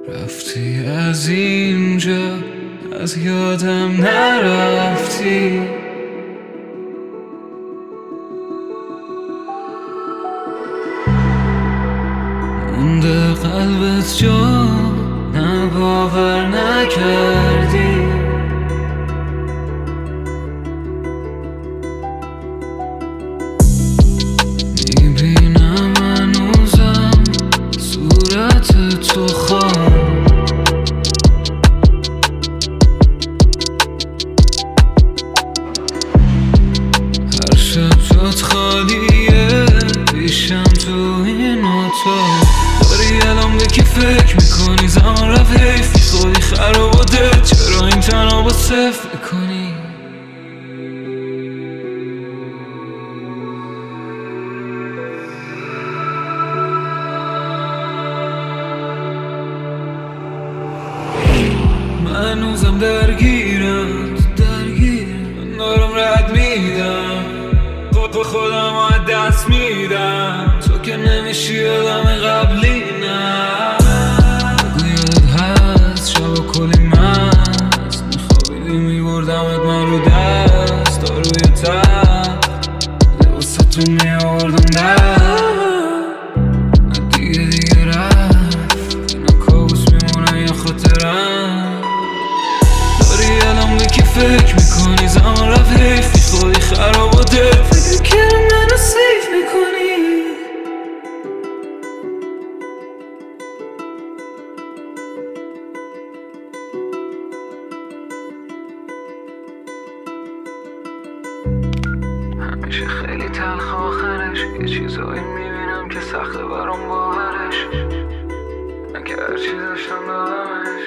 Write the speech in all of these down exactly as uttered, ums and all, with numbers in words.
رفتی از اینجا، از یادم نرفتی. مونده قلبت جا، نه باور نکردی. میبینم هنوزم صورت تو خام، هر شب جات خالیه پیشم تو این اتاق. داری الان به کی فکر میکنی؟ زمان رفت حیفی، خودی خراب و دل، چرا این تنها با صفر میکنی؟ من هنوزم درگیرم، درگیرم دارم رد میدم، خود خودم از دست میدم. تو که نمیشی آدم قبلی، نه بگو یادت هست شب و کلی مست میخوابیدی میبردمت من رو دست، تا روی تب لباستون میاوردم در. نه دیگه دیگه رفت، نه کابوس میمونه یا خاطرم. داری الان به کی فکر میکنی؟ زمان رفت حیفی، خودی خراب و دل، فکر کردم منو سیف میکنی. همیشه خیلی تلخ آخرش، یه چیزایی میبینم که سخته برام باورش، من که هرچی داشتم دادمش.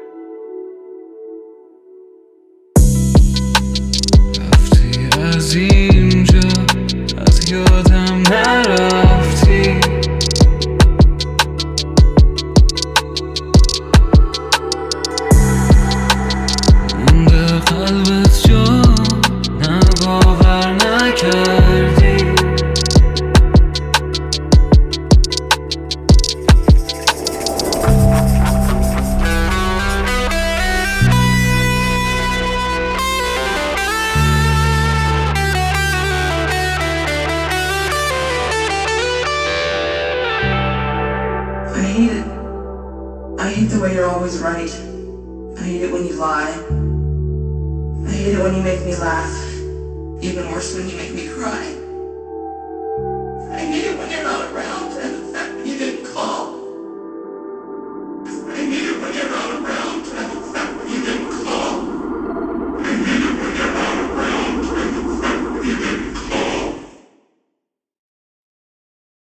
رفتی از اینجا، از یادم نرفتی. مونده قلبت جا، نه باور نکردی. I hate it. I hate the way you're always right. I hate it when you lie. I hate it when you make me laugh. Even worse when you make me cry.